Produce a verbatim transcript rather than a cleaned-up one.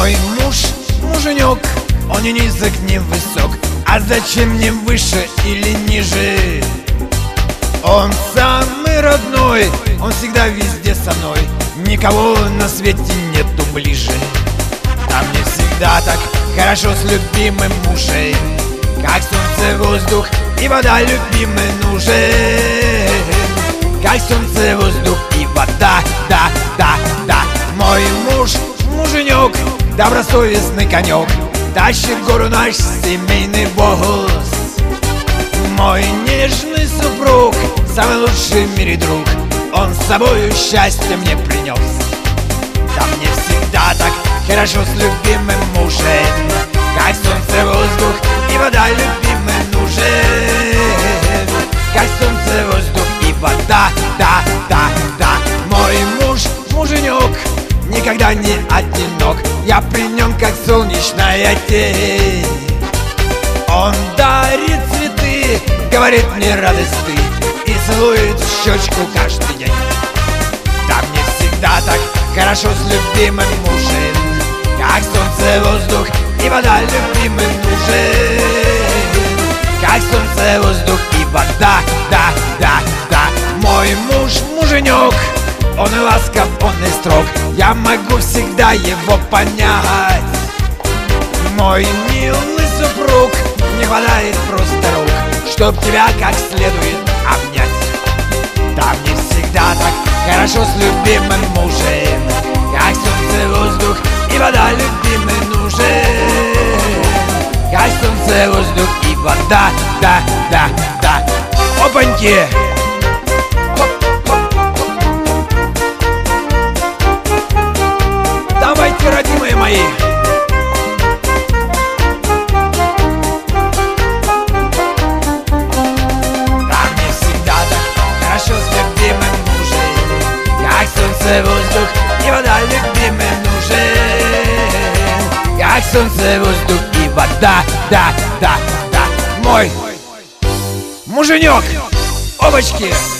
Мой муж, муженек, он не низок, не высок. А зачем мне выше или ниже? Он самый родной, он всегда везде со мной. Никого на свете нету ближе. А мне всегда так хорошо с любимым мужем. Как солнце, воздух и вода любимый нужен. Как солнце, воздух и вода, да, да, да. Мой муж, муженек, добросовестный конек, тащит гору наш семейный босс. Мой нежный супруг, самый лучший в мире друг, он с собою счастье мне принес. Да мне всегда так хорошо с любимым мужем. Как солнце, воздух и вода любимый нужен. Как солнце, воздух и вода, да, да, да. Мой муж, муженек, никогда не одинок. Я при нем как солнечная тень. Он дарит цветы, говорит мне радость ты, и целует в щечку каждый день. Да мне всегда так хорошо с любимым мужем. Как солнце, воздух и вода любимый нужен. Как солнце, воздух и вода, да, да, да. Мой муж, муженек, он и ласков, он и строг. Я могу всегда его понять. Мой милый супруг, не хватает просто рук, чтоб тебя как следует обнять. Да мне всегда так хорошо с любимым мужем. Как солнце, воздух и вода любимый нужен. Как солнце, воздух и вода, да, да, да. Опаньки! Давайте, родимые мои! Воздух и вода любимый нужен. Как солнце, воздух и вода, да, да, да. Мой муженек, овочки.